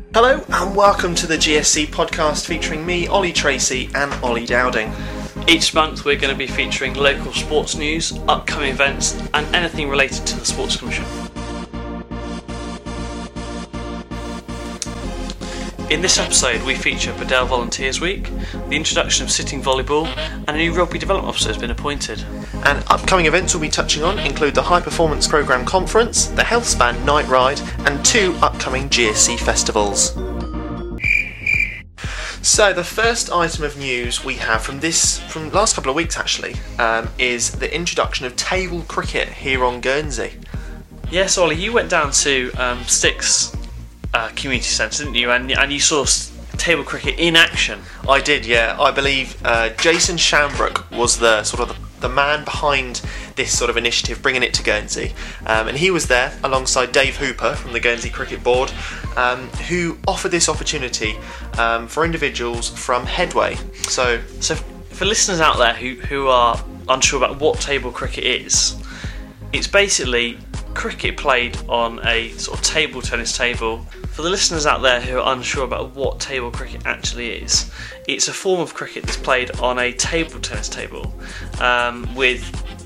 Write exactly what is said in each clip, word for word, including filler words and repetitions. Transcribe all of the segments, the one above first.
Hello and welcome to the G S C podcast featuring me, Ollie Tracy and Ollie Dowding. Each month we're going to be featuring local sports news, upcoming events and anything related to the Sports Commission. In this episode we feature Bedell Volunteers Week, the introduction of sitting volleyball and a new rugby development officer has been appointed. And upcoming events we'll be touching on include the High Performance Programme Conference, the Healthspan Night Ride and two upcoming G S C festivals. So the first item of news we have from this, from the last couple of weeks actually, um, is the introduction of table cricket here on Guernsey. Yes, Ollie, you went down to um, Styx uh, Community Centre, didn't you? And, and you saw s- table cricket in action. I did, yeah. I believe uh, Jason Shambrook was the sort of the, the man behind this sort of initiative, bringing it to Guernsey. Um, and he was there alongside Dave Hooper from the Guernsey Cricket Board, um, who offered this opportunity um, for individuals from Headway. So, So for listeners out there who, who are unsure about what table cricket is, it's basically cricket played on a sort of table tennis table. For the listeners out there who are unsure about what table cricket actually is, it's a form of cricket that's played on a table tennis table um, with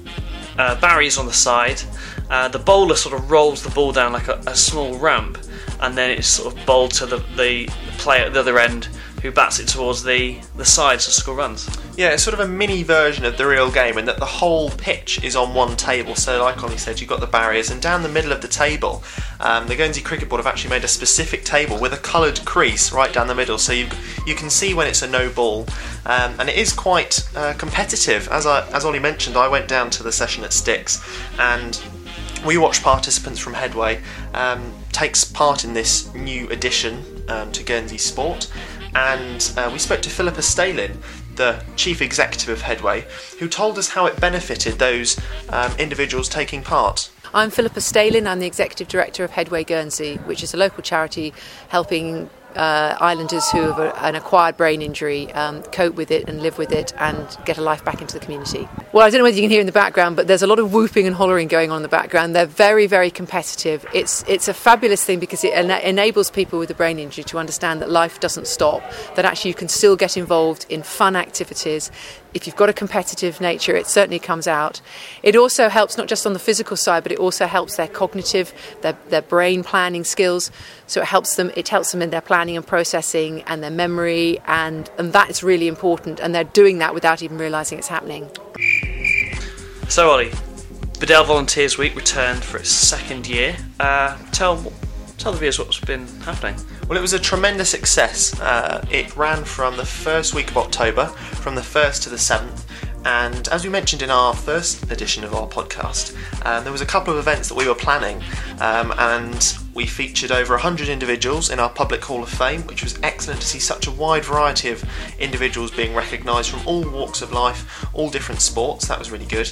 uh, barriers on the side. Uh, the bowler sort of rolls the ball down like a, a small ramp, and then it's sort of bowled to the, the player at the other end who bats it towards the, the side to score runs. yeah, it's sort of a mini version of the real game in that the whole pitch is on one table. So like Ollie said, you've got the barriers, and down the middle of the table, um, the Guernsey Cricket Board have actually made a specific table with a coloured crease right down the middle, so you you can see when it's a no ball, um, and it is quite uh, competitive. As I as Ollie mentioned, I went down to the session at Styx, and we watched participants from Headway um, takes part in this new addition um, to Guernsey Sport. And uh, we spoke to Philippa Stalin, the chief executive of Headway, who told us how it benefited those um, individuals taking part. I'm Philippa Stalin, I'm the Executive Director of Headway Guernsey, which is a local charity helping uh, islanders who have a, an acquired brain injury um, cope with it and live with it and get a life back into the community. Well, I don't know whether you can hear in the background, but there's a lot of whooping and hollering going on in the background. They're very, very competitive. It's it's a fabulous thing because it ena- enables people with a brain injury to understand that life doesn't stop, that actually you can still get involved in fun activities. If you've got a competitive nature, it certainly comes out. It also helps not just on the physical side, but it also helps their cognitive, their, their brain planning skills. So it helps them it helps them in their planning and processing and their memory, and, and that is really important. And they're doing that without even realising it's happening. So Ollie, Bedell Volunteers Week returned for its second year. Uh, tell tell the viewers what's been happening. Well, it was a tremendous success. Uh, it ran from the first week of October, from the first to the seventh, and as we mentioned in our first edition of our podcast, um, there was a couple of events that we were planning, um, and we featured over one hundred individuals in our Public Hall of Fame, which was excellent to see such a wide variety of individuals being recognised from all walks of life, all different sports. That was really good.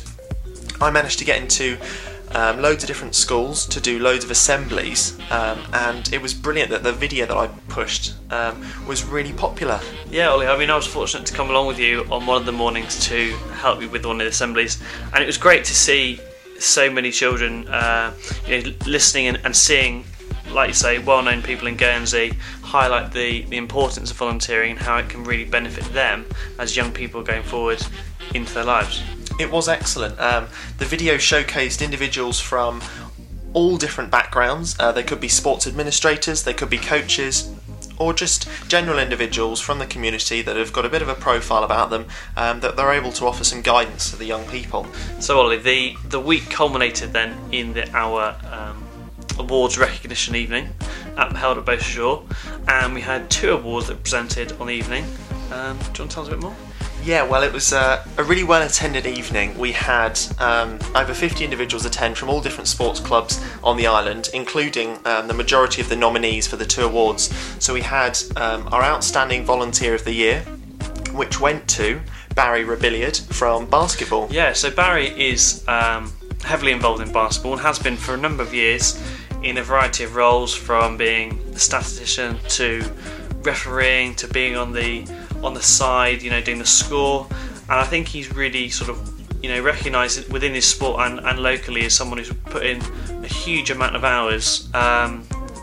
I managed to get into Um, loads of different schools to do loads of assemblies, um, and it was brilliant that the video that I pushed um, was really popular. Yeah, Ollie, I mean, I was fortunate to come along with you on one of the mornings to help you with one of the assemblies, and it was great to see so many children uh, you know, listening and, and seeing, like you say, well-known people in Guernsey highlight the, the importance of volunteering and how it can really benefit them as young people going forward into their lives. It was excellent. Um, the video showcased individuals from all different backgrounds. Uh, they could be sports administrators, they could be coaches, or just general individuals from the community that have got a bit of a profile about them, um, that they're able to offer some guidance to the young people. So Ollie, the, the week culminated then in the, our um, awards recognition evening at, held at Beausejour, and we had two awards that were presented on the evening. Um, do you want to tell us a bit more? Yeah, well, it was uh, a really well-attended evening. We had um, over fifty individuals attend from all different sports clubs on the island, including um, the majority of the nominees for the two awards. So we had um, our Outstanding Volunteer of the Year, which went to Barry Robilliard from basketball. Yeah, so Barry is um, heavily involved in basketball and has been for a number of years in a variety of roles, from being the statistician to refereeing to being on the on the side, you know, doing the score. And I think he's really sort of, you know, recognised within his sport and, and locally as someone who's put in a huge amount of hours um,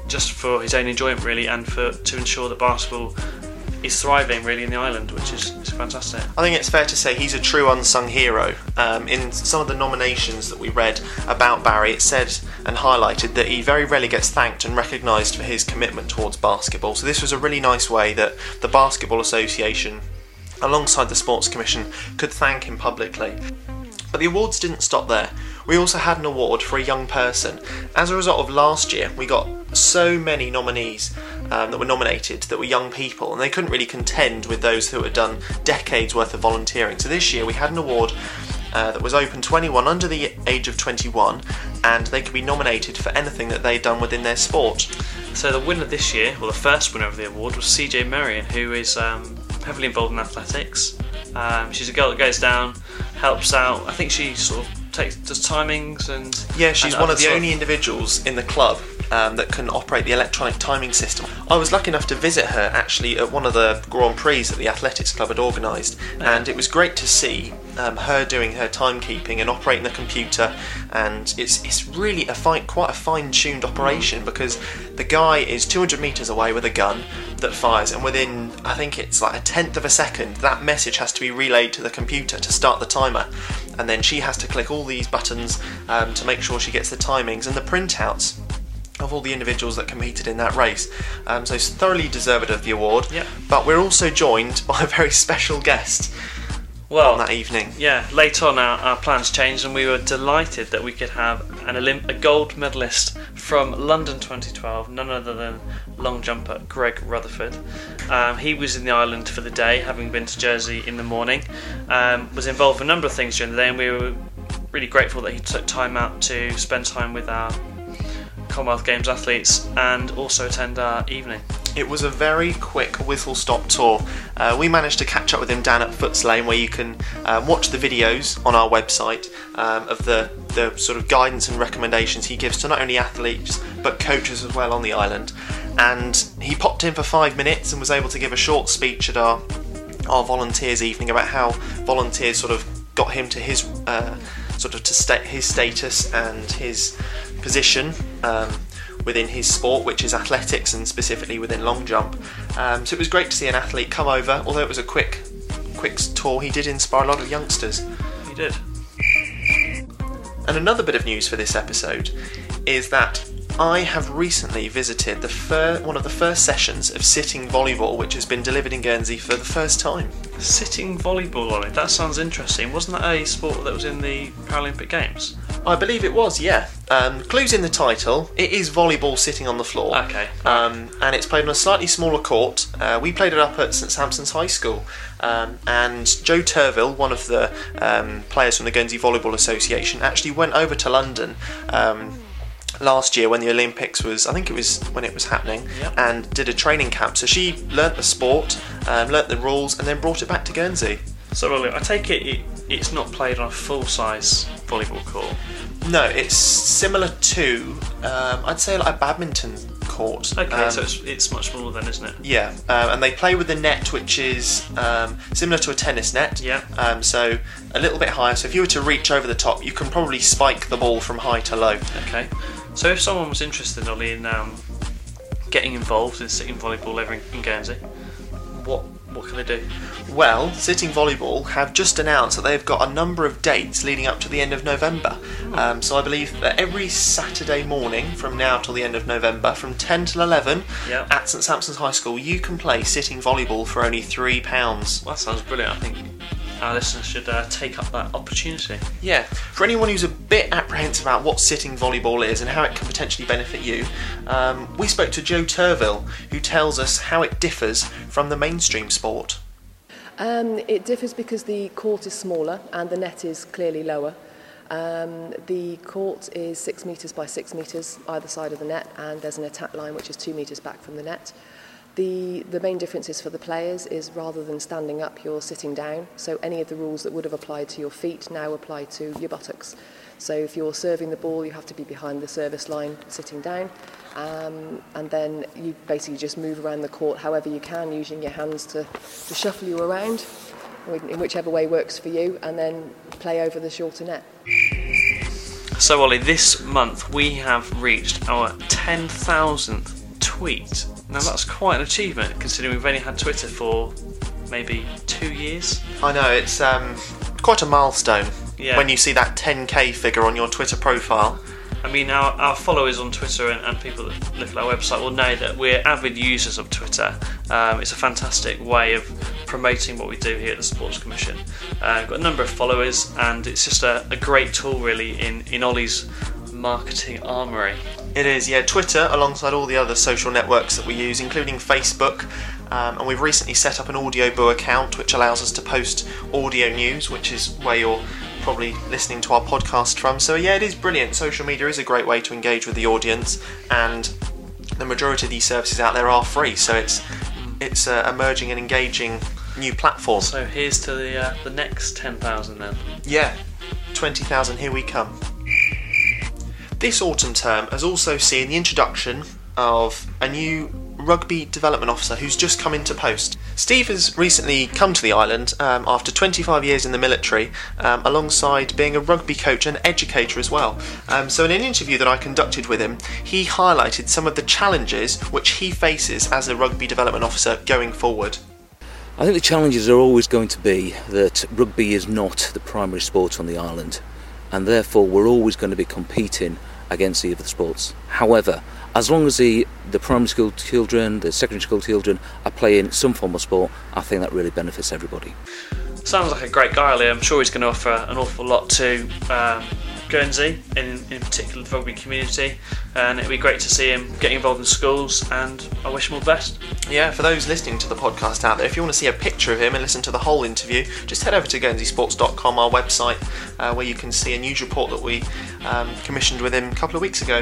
just for his own enjoyment really, and for to ensure that basketball is thriving really in the island, which is, is fantastic. I think it's fair to say he's a true unsung hero. Um, in some of the nominations that we read about Barry, it said and highlighted that he very rarely gets thanked and recognised for his commitment towards basketball. So this was a really nice way that the Basketball Association, alongside the Sports Commission, could thank him publicly. But the awards didn't stop there. We also had an award for a young person. As a result of last year, we got so many nominees um, that were nominated that were young people, and they couldn't really contend with those who had done decades worth of volunteering. So this year we had an award uh, that was open to anyone under the age of twenty-one, and they could be nominated for anything that they'd done within their sport. So the winner this year, well the first winner of the award, was C J Merrion, who is um, heavily involved in athletics. Um, she's a girl that goes down, helps out. I think she sort of takes does timings and yeah, she's and one of the sort only individuals in the club um, that can operate the electronic timing system. I was lucky enough to visit her actually at one of the Grand Prix that the athletics club had organised, and it was great to see um, her doing her timekeeping and operating the computer. And it's it's really a fine, quite a fine-tuned operation, because the guy is two hundred metres away with a gun that fires, and within, I think it's like a tenth of a second, that message has to be relayed to the computer to start the timer, and then she has to click all these buttons um, to make sure she gets the timings and the printouts of all the individuals that competed in that race. Um, so it's thoroughly deserved of the award. Yep. But we're also joined by a very special guest well, on that evening. Yeah, late on our, our plans changed, and we were delighted that we could have an Olymp- a gold medalist from London twenty twelve, none other than long jumper Greg Rutherford. Um, he was in the island for the day, having been to Jersey in the morning. Um, was involved in a number of things during the day, and we were really grateful that he took time out to spend time with our Commonwealth Games athletes and also attend our evening. It was a very quick whistle-stop tour. Uh, we managed to catch up with him down at Foots Lane, where you can um, watch the videos on our website um, of the, the sort of guidance and recommendations he gives to not only athletes but coaches as well on the island. And he popped in for five minutes and was able to give a short speech at our our volunteers evening about how volunteers sort of got him to his uh, sort of to sta- his status and his position um, within his sport, which is athletics, and specifically within long jump. Um, so it was great to see an athlete come over. Although it was a quick, quick tour, he did inspire a lot of youngsters. He did. And another bit of news for this episode is that I have recently visited the fir- one of the first sessions of sitting volleyball, which has been delivered in Guernsey for the first time. Sitting volleyball on it, that sounds interesting. Wasn't that a sport that was in the Paralympic Games? I believe it was, yeah. Um, clues in the title. It is volleyball sitting on the floor. Okay. Um, and it's played on a slightly smaller court. Uh, we played it up at St Sampson's High School. Um, and Joe Turville, one of the um, players from the Guernsey Volleyball Association, actually went over to London um, last year when the Olympics was, I think it was when it was happening, yep. and did a training camp. So she learnt the sport, um, learnt the rules, and then brought it back to Guernsey. So well, I take it, it it's not played on a full-size volleyball court. No, it's similar to, um, I'd say like a badminton court. Okay, um, so it's, it's much smaller then, isn't it? Yeah, um, and they play with the net, which is um, similar to a tennis net. Yeah. Um, so a little bit higher. So if you were to reach over the top, you can probably spike the ball from high to low. Okay. So if someone was interested, Ollie, in um, getting involved in sitting volleyball over in, in Guernsey, what what can they do? Well, Sitting Volleyball have just announced that they've got a number of dates leading up to the end of November. Um, so I believe that every Saturday morning from now till the end of November, from ten till eleven, yeah. at St Sampson's High School, you can play Sitting Volleyball for only three pounds. Well, that sounds brilliant. I think our listeners should uh, take up that opportunity. Yeah, for anyone who's a bit apprehensive about what sitting volleyball is and how it can potentially benefit you, um, we spoke to Joe Turville, who tells us how it differs from the mainstream sport. Um, it differs because the court is smaller and the net is clearly lower. Um, the court is six metres by six metres either side of the net, and there's an attack line which is two metres back from the net. The, the main difference is for the players is rather than standing up, you're sitting down. So any of the rules that would have applied to your feet now apply to your buttocks. So if you're serving the ball, you have to be behind the service line sitting down. Um, and then you basically just move around the court however you can, using your hands to, to shuffle you around in whichever way works for you, and then play over the shorter net. So Ollie, this month we have reached our ten thousandth tweet. Now that's quite an achievement considering we've only had Twitter for maybe two years. I know, it's um, quite a milestone Yeah. when you see that ten K figure on your Twitter profile. I mean, our, our followers on Twitter and, and people that look at our website will know that we're avid users of Twitter. Um, it's a fantastic way of promoting what we do here at the Sports Commission. Uh, we've got a number of followers, and it's just a, a great tool, really, in, in Ollie's marketing armoury. It is, yeah. Twitter, alongside all the other social networks that we use, including Facebook, um, and we've recently set up an Audioboo account, which allows us to post audio news, which is where you're probably listening to our podcast from. So yeah, it is brilliant. Social media is a great way to engage with the audience, and the majority of these services out there are free. So it's it's uh, emerging and engaging new platform. So here's to the uh, the next ten thousand then. Yeah, twenty thousand, here we come. This autumn term has also seen the introduction of a new rugby development officer who's just come into post. Steve has recently come to the island um, after twenty-five years in the military, um, alongside being a rugby coach and educator as well. Um, so in an interview that I conducted with him, he highlighted some of the challenges which he faces as a rugby development officer going forward. I think the challenges are always going to be that rugby is not the primary sport on the island, and therefore we're always going to be competing against the other sports. However, as long as the, the primary school children, the secondary school children are playing some form of sport, I think that really benefits everybody. Sounds like a great guy, Ollie. I'm sure he's going to offer an awful lot to um, Guernsey, in, in particular the rugby community, and it'd be great to see him getting involved in schools, and I wish him all the best. Yeah, for those listening to the podcast out there, if you want to see a picture of him and listen to the whole interview, just head over to guernsey sports dot com, our website, uh, where you can see a news report that we um, commissioned with him a couple of weeks ago.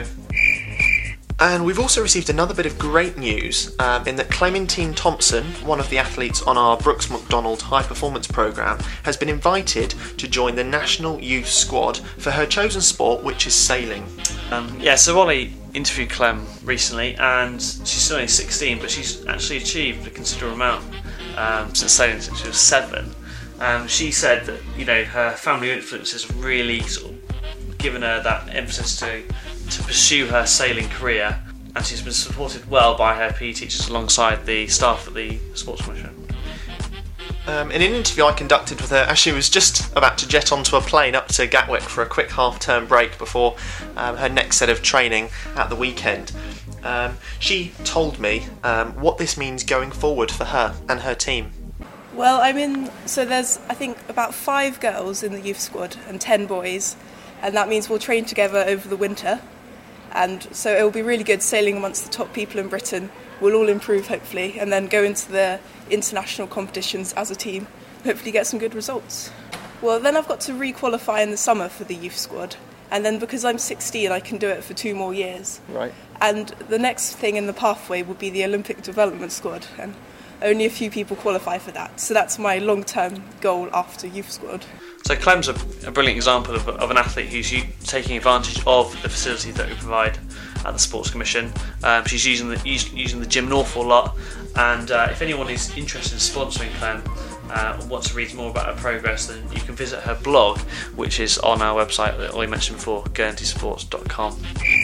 And we've also received another bit of great news um, in that Clementine Thompson, one of the athletes on our Brooks McDonald High Performance Programme, has been invited to join the National Youth Squad for her chosen sport, which is sailing. Um, yeah, so Ollie interviewed Clem recently, and she's only sixteen, but she's actually achieved a considerable amount um, since sailing since she was seven. Um, she said that, you know, her family influences have really sort of given her that emphasis to to pursue her sailing career, and she's been supported well by her P E teachers alongside the staff at the Sports Commission. Um, in an interview I conducted with her as she was just about to jet onto a plane up to Gatwick for a quick half-term break before um, her next set of training at the weekend, um, she told me um, what this means going forward for her and her team. Well, I'm in, so there's, I think, about five girls in the youth squad and ten boys, and that means we'll train together over the winter. And so it will be really good sailing amongst the top people in Britain. We'll all improve, hopefully, and then go into the international competitions as a team, hopefully get some good results. Well, then I've got to re-qualify in the summer for the youth squad, and then because I'm sixteen, I can do it for two more years. Right. And the next thing in the pathway will be the Olympic Development Squad, and only a few people qualify for that. So that's my long-term goal after youth squad. So Clem's a, a brilliant example of, of an athlete who's u- taking advantage of the facilities that we provide at the Sports Commission. Um, she's using the us- using the gym an awful lot, and uh, if anyone is interested in sponsoring Clem uh, and wants to read more about her progress, then you can visit her blog, which is on our website that I mentioned before, guernsey sports dot com.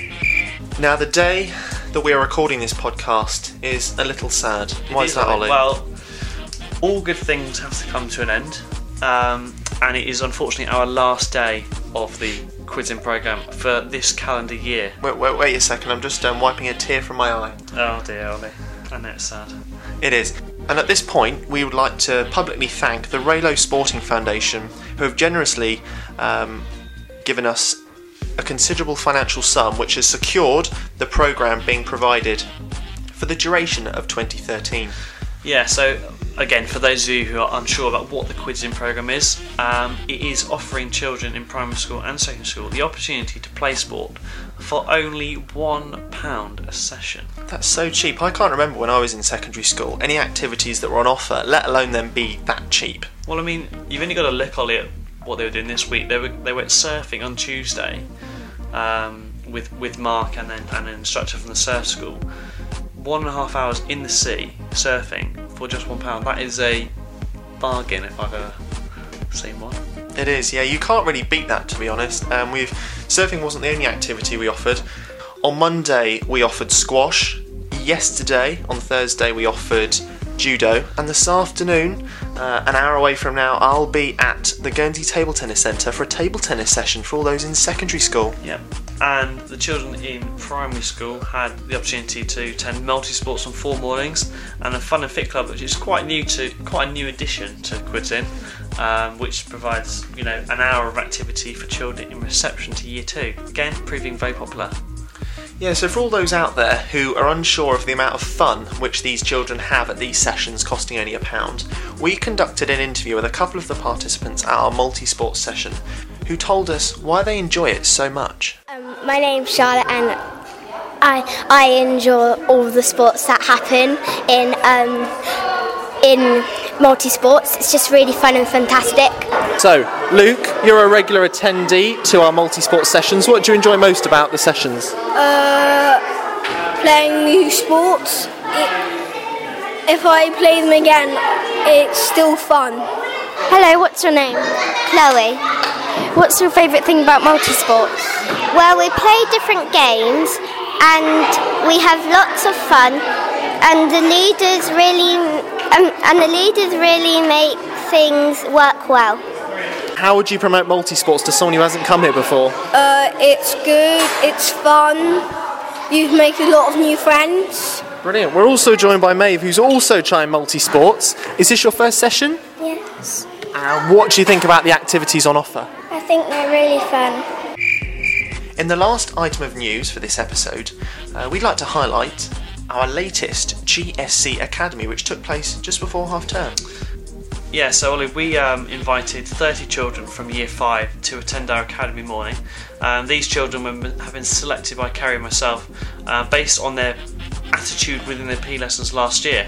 Now, the day that we are recording this podcast is a little sad. Why It is that, Ollie? Well, all good things have to come to an end. Um, and it is unfortunately our last day of the quizzing programme for this calendar year. Wait, wait, wait a second, I'm just um, wiping a tear from my eye. Oh dear, Ollie. I know it's sad. It is. And at this point, we would like to publicly thank the Raylo Sporting Foundation, who have generously um, given us a considerable financial sum, which has secured the programme being provided for the duration of twenty thirteen. Yeah, so again, for those of you who are unsure about what the quizzing programme is, um, it is offering children in primary school and secondary school the opportunity to play sport for only one pound a session. That's so cheap. I can't remember when I was in secondary school any activities that were on offer, let alone them be that cheap. Well, I mean, you've only got to look, Ollie, at what they were doing this week. They were they went surfing on Tuesday um, with with Mark and then and an instructor from the surf school. One and a half hours in the sea surfing for just one pound. That is a bargain if I've ever seen one. It is, yeah. You can't really beat that, to be honest. Um, we've surfing wasn't the only activity we offered. On Monday we offered squash. Yesterday, on Thursday, we offered judo, and this afternoon, uh, an hour away from now, I'll be at the Guernsey Table Tennis Centre for a table tennis session for all those in secondary school. Yep. And the children in primary school had the opportunity to attend multi-sports on four mornings, and a Fun and Fit Club, which is quite new to quite a new addition to Quidsin, um, which provides you know an hour of activity for children in reception to year two. Again, proving very popular. Yeah, so for all those out there who are unsure of the amount of fun which these children have at these sessions costing only a pound, we conducted an interview with a couple of the participants at our multi-sports session who told us why they enjoy it so much. Um, my name's Charlotte, and I I enjoy all the sports that happen in um, in multi-sports. It's just really fun and fantastic. So, Luke, you're a regular attendee to our multi-sport sessions. What do you enjoy most about the sessions? Uh, playing new sports. It, if I play them again, it's still fun. Hello, what's your name? Chloe. What's your favourite thing about multi-sports? Well, we play different games and we have lots of fun, and the leaders really um, and the leaders really make things work well. How would you promote multi-sports to someone who hasn't come here before? Uh, it's good, it's fun, you make a lot of new friends. Brilliant. We're also joined by Maeve, who's also trying multi-sports. Is this your first session? Yes. And what do you think about the activities on offer? I think they're really fun. In the last item of news for this episode, uh, we'd like to highlight our latest G S C Academy, which took place just before half term. Yeah, so Ollie, we um, invited thirty children from year five to attend our academy morning. Um, these children have been selected by Carrie and myself uh, based on their attitude within their P E lessons last year.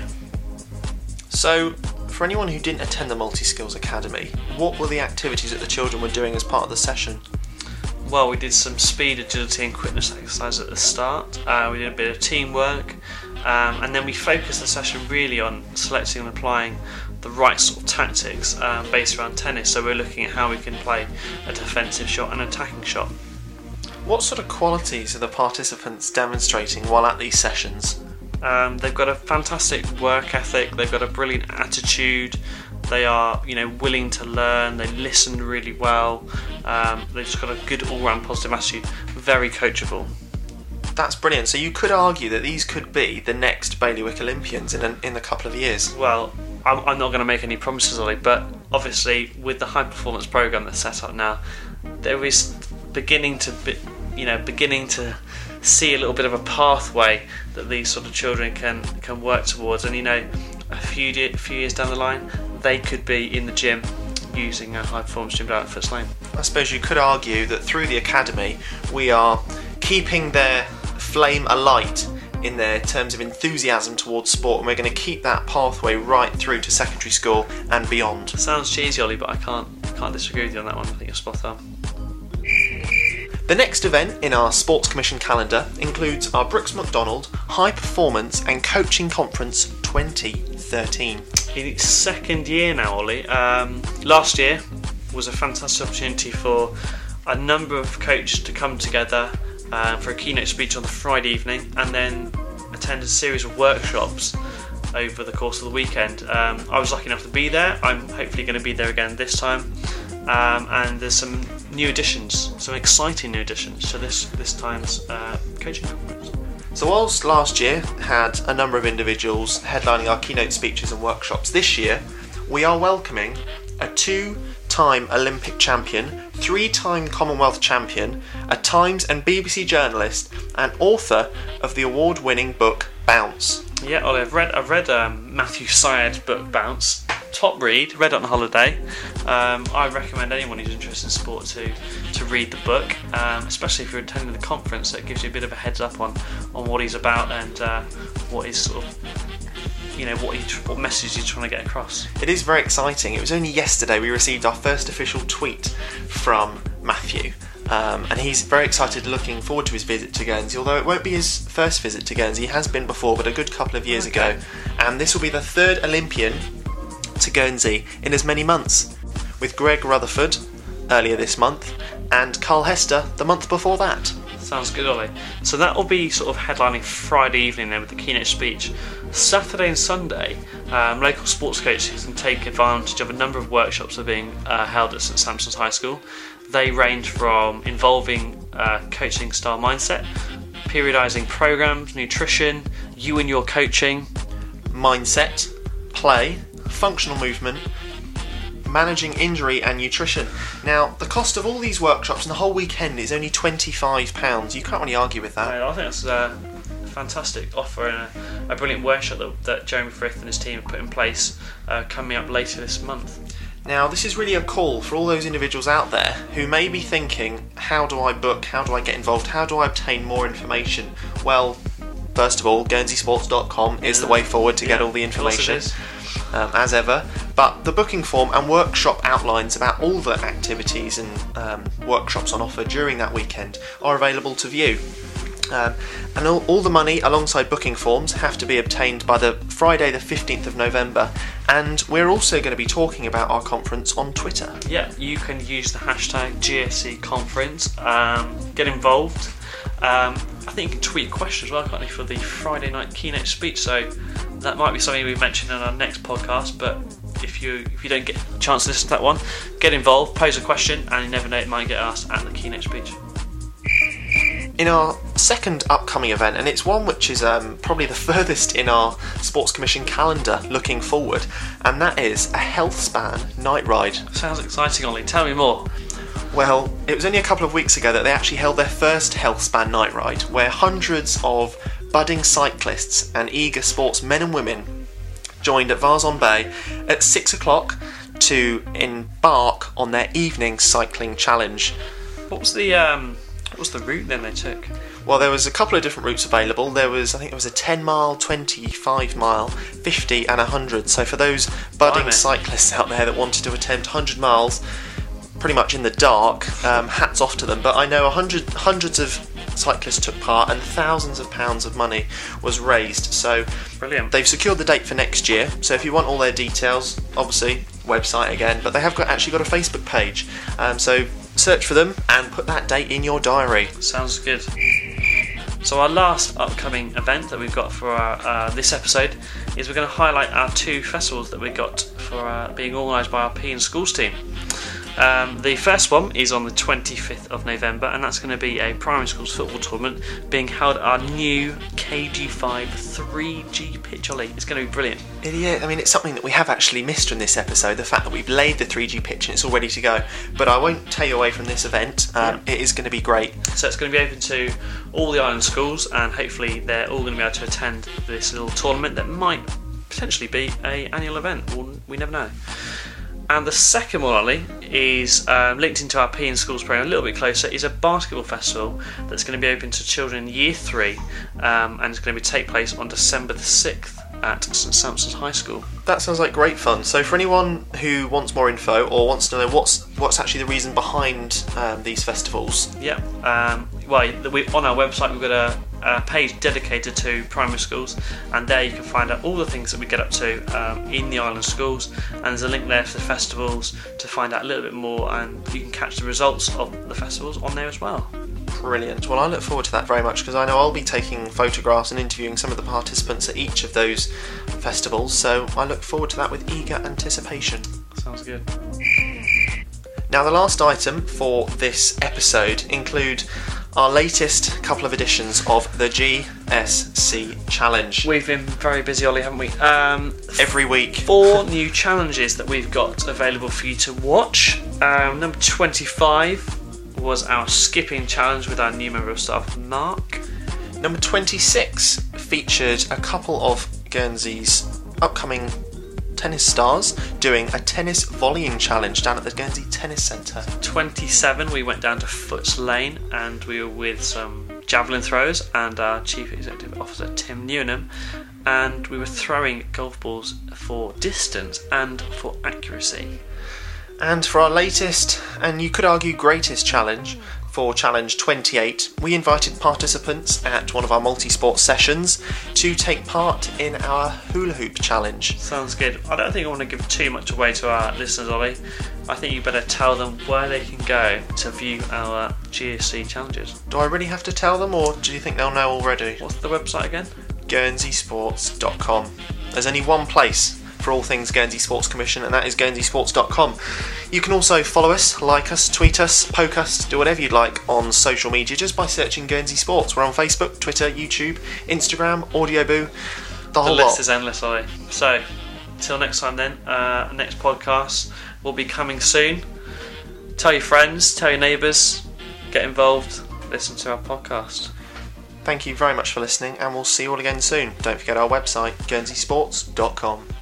So, for anyone who didn't attend the Multi-Skills Academy, what were the activities that the children were doing as part of the session? Well, we did some speed, agility and quickness exercise at the start. Uh, we did a bit of teamwork, um, and then we focused the session really on selecting and applying the right sort of tactics um, based around tennis. So we're looking at how we can play a defensive shot and an attacking shot. What sort of qualities are the participants demonstrating while at these sessions? Um, they've got a fantastic work ethic, they've got a brilliant attitude, they are you know willing to learn, they listen really well, um, they've just got a good all-round positive attitude, very coachable. That's brilliant. So you could argue that these could be the next Bailiwick Olympians in a, in a couple of years. Well, I'm, I'm not going to make any promises, Ollie, but obviously with the high performance programme that's set up now, there is beginning to be, you know beginning to see a little bit of a pathway that these sort of children can can work towards, and you know a few a few years down the line they could be in the gym using a high performance gym down at Foots Lane. I suppose you could argue that through the academy we are keeping their flame alight in their terms of enthusiasm towards sport, and we're going to keep that pathway right through to secondary school and beyond. Sounds cheesy, Ollie, but I can't can't disagree with you on that one. I think you're spot on. The next event in our Sports Commission calendar includes our Brooks Macdonald High Performance and Coaching Conference twenty thirteen. In its second year now, Ollie. Um, last year was a fantastic opportunity for a number of coaches to come together uh, for a keynote speech on the Friday evening, and then attend a series of workshops over the course of the weekend. Um, I was lucky enough to be there. I'm hopefully going to be there again this time. Um, and there's some new additions, some exciting new additions to this this time's uh, coaching conference. So whilst last year had a number of individuals headlining our keynote speeches and workshops, this year we are welcoming a two-time Olympic champion, three-time Commonwealth champion, a Times and B B C journalist, and author of the award-winning book Bounce. Yeah, Ollie, I've read I've read um, Matthew Syed's book Bounce. Top read, read it on holiday. Um, I recommend anyone who's interested in sport to to read the book, um, especially if you're attending the conference. So it gives you a bit of a heads up on, on what he's about and uh, what is sort of, you know, what he, what message he's trying to get across. It is very exciting. It was only yesterday we received our first official tweet from Matthew. Um, and he's very excited, looking forward to his visit to Guernsey, although it won't be his first visit to Guernsey. He has been before, but a good couple of years okay. ago. And this will be the third Olympian to Guernsey in as many months, with Greg Rutherford earlier this month, and Carl Hester the month before that. Sounds good, Ollie. So that will be sort of headlining Friday evening then with the keynote speech. Saturday and Sunday, um, local sports coaches can take advantage of a number of workshops that are being uh, held at St Sampson's High School. They range from involving uh, coaching style mindset, periodising programmes, nutrition, you and your coaching, mindset, play, functional movement, managing injury and nutrition. Now, the cost of all these workshops and the whole weekend is only twenty-five pounds. You can't really argue with that. I think that's a fantastic offer and a, a brilliant workshop that, that Jeremy Frith and his team have put in place uh, coming up later this month. Now, this is really a call for all those individuals out there who may be thinking, how do I book, how do I get involved, how do I obtain more information? Well, first of all, Guernsey Sports dot com is the way forward to yeah, get all the information. Of course it is. Um, as ever, but the booking form and workshop outlines about all the activities and um, workshops on offer during that weekend are available to view. Um, and all, all the money alongside booking forms have to be obtained by the Friday the fifteenth of November, and we're also going to be talking about our conference on Twitter. Yeah, you can use the hashtag G S C conference, um, get involved. Um, I think you can tweet a question as well, can't you, for the Friday night keynote speech, so that might be something we mention in our next podcast, but if you if you don't get a chance to listen to that one, get involved, pose a question, and you never know, it might get asked at the keynote speech. In our second upcoming event, and it's one which is um, probably the furthest in our Sports Commission calendar looking forward, and that is a Healthspan night ride. Sounds exciting, Ollie. Tell me more. Well, it was only a couple of weeks ago that they actually held their first Healthspan night ride, where hundreds of budding cyclists and eager sportsmen and women joined at Vars-en-Bay at six o'clock to embark on their evening cycling challenge. What was the um, what was the route then they took? Well, there was a couple of different routes available. There was, I think it was a ten mile, twenty-five mile, fifty and one hundred. So for those budding Blimey. cyclists out there that wanted to attempt one hundred miles, pretty much in the dark, um, hats off to them. But I know hundred, hundreds of cyclists took part and thousands of pounds of money was raised. So Brilliant. They've secured the date for next year. So if you want all their details, obviously, website again. But they have got actually got a Facebook page. Um, so search for them and put that date in your diary. Sounds good. So our last upcoming event that we've got for our, uh, this episode is we're going to highlight our two festivals that we got for uh, being organised by our P and Schools team. Um, the first one is on the twenty-fifth of November, and that's going to be a primary schools football tournament being held at our new K G five three G pitch, Ollie. It's going to be brilliant. Yeah, I mean, it's something that we have actually missed from this episode, the fact that we've laid the three G pitch and it's all ready to go. But I won't take you away from this event. Um, yeah. It is going to be great. So it's going to be open to all the island schools, and hopefully they're all going to be able to attend this little tournament that might potentially be an annual event. We'll, we never know. And the second one, Ollie, is um, linked into our P and Schools program a little bit closer, is a basketball festival that's going to be open to children in year three, um, and it's going to be take place on December the sixth at St Sampson's High School. That sounds like great fun. So for anyone who wants more info or wants to know what's what's actually the reason behind um, these festivals, yeah, um, well, we, on our website we've got a, a page dedicated to primary schools, and there you can find out all the things that we get up to um, in the island schools, and there's a link there for the festivals to find out a little bit more, and you can catch the results of the festivals on there as well. Brilliant. Well, I look forward to that very much, because I know I'll be taking photographs and interviewing some of the participants at each of those festivals, so I look forward to that with eager anticipation. Sounds good. Now, the last item for this episode include our latest couple of editions of the G S C Challenge. We've been very busy, Ollie, haven't we? Um, Every week. Four new challenges that we've got available for you to watch. Um, number twenty-five was our skipping challenge with our new member of staff, Mark. Number twenty-six featured a couple of Guernsey's upcoming tennis stars doing a tennis volleying challenge down at the Guernsey Tennis Centre. twenty-seven, we went down to Foots Lane and we were with some javelin throwers and our Chief Executive Officer, Tim Newnham, and we were throwing golf balls for distance and for accuracy. And for our latest, and you could argue greatest challenge, for Challenge twenty-eight, we invited participants at one of our multi-sport sessions to take part in our hula hoop challenge. Sounds good. I don't think I want to give too much away to our listeners, Ollie. I think you better tell them where they can go to view our G S C challenges. Do I really have to tell them, or do you think they'll know already? What's the website again? Guernsey Sports dot com. There's only one place for all things Guernsey Sports Commission, and that is Guernsey Sports dot com. You can also follow us, like us, tweet us, poke us, do whatever you'd like on social media just by searching Guernsey Sports. We're on Facebook, Twitter, YouTube, Instagram, Audioboo, the The whole list lot. is endless, Ollie. So, till next time then, uh, next podcast will be coming soon. Tell your friends, tell your neighbours, get involved, listen to our podcast. Thank you very much for listening, and we'll see you all again soon. Don't forget our website, Guernsey Sports dot com.